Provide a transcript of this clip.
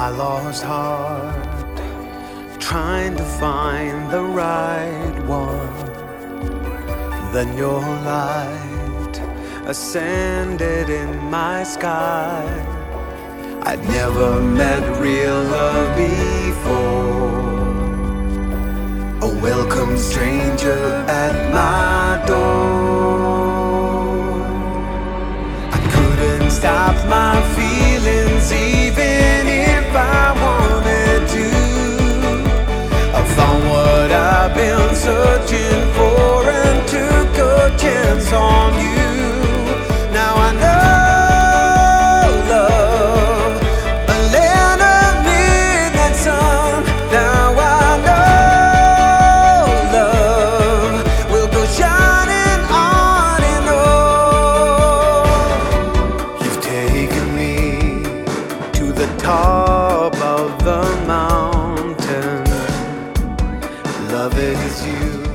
my lost heart, trying to find the right one. Then your light ascended in my sky. I'd never met real love before. A welcome stranger at my door. I couldn't stop my feelings even if I wanted to. I found what I've been searching for and took a chance on you. Now I know love, a land of midnight sun. Now I know love will go shining on and on. You've taken me to the top of the mountain. Love, it is you.